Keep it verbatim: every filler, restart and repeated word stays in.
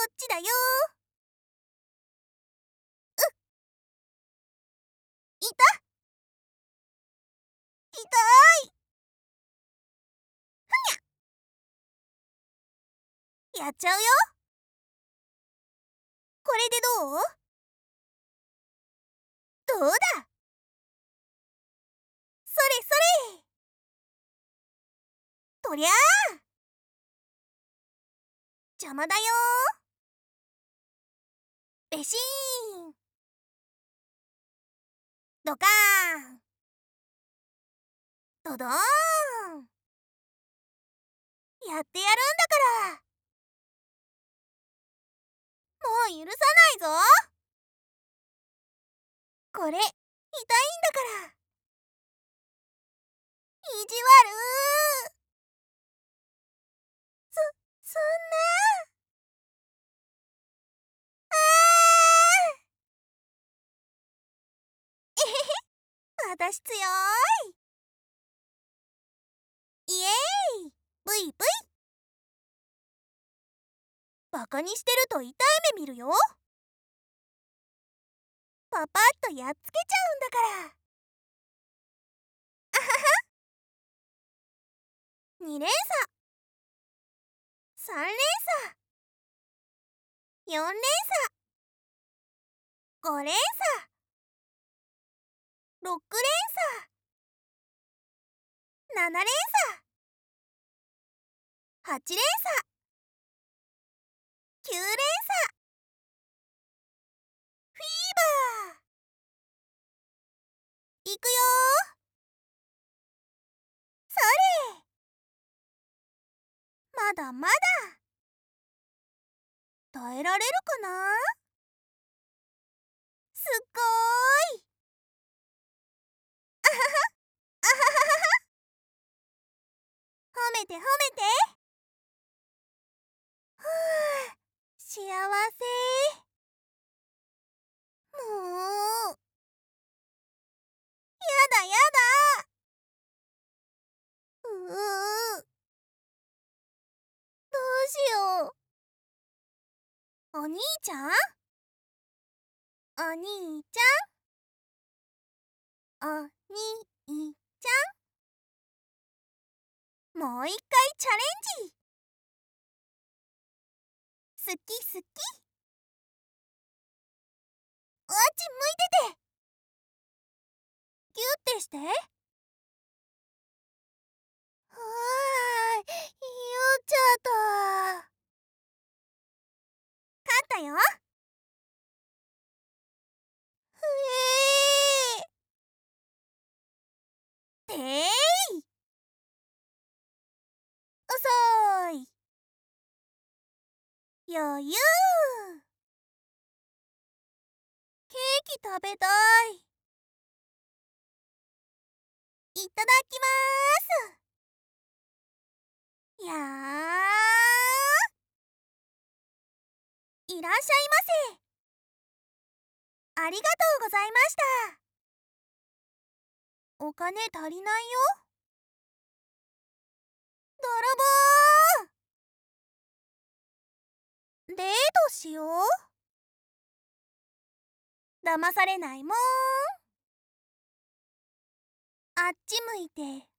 っちだよ。いた。痛い。やっちゃうよ。これでどう？どうだ。それそれ。とりゃあ邪魔だよ。べしーん。ドカーン。ドドーン。やってやるんだから。もう許さないぞ。これ痛いんだから。意地悪。そ、そんな。あーえへへ、私強い。イエーイ。ブイブイ。バカにしてると痛い目見るよ。パパッとやっつけちゃうんだから。あはは。に連鎖、さん連鎖、よん連鎖、ご連鎖、ろく連鎖、なな連鎖、はち連鎖、きゅう連鎖。フィーバー。いくよー。それ。まだまだ。耐えられるかな。すっごーい。あはは、あはははは。褒めて褒めて。ふぅ、幸せ。もうやだやだ。うう、どうしよう。お兄ちゃん、お兄ちゃん、お兄ちゃん。もう一回チャレンジ。好き好き。あっち向いてて。ギュッてして。はーい、酔っちゃった。勝ったよ。ふえー。てーい。遅い。余裕。ケーキ食べたい。いただきまーす。やー。いらっしゃいませ。ありがとうございました。お金足りないよ。泥棒。デートしよう。騙されないもん。あっち向いて